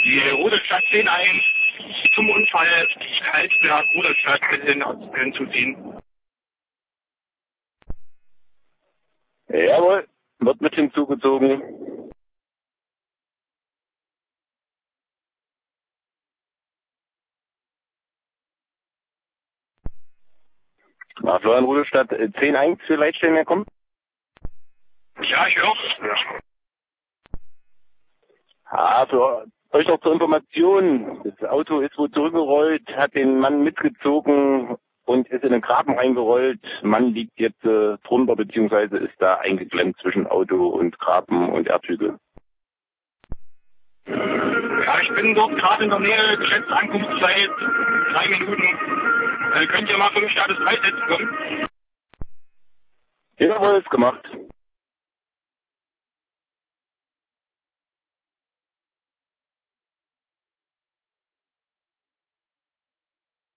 Die Rudolstadt 10-1 zum Unfall Halsberg, Rudolstadt, bitte hinzuziehen. Jawohl, wird mit hinzugezogen. Florian Rudolstadt 10-1 für Leitstellen herkommen? Ja, ich höre. Für euch noch zur Information. Das Auto ist wohl zurückgerollt, hat den Mann mitgezogen und ist in den Graben reingerollt. Mann liegt jetzt drunter, beziehungsweise ist da eingeklemmt zwischen Auto und Graben und Erdhügel. Ja, ich bin dort gerade in der Nähe, geschätzte Ankunftszeit 3 Minuten. Könnt ihr mal für mich da das Preis kommen? Jawohl, ist gemacht.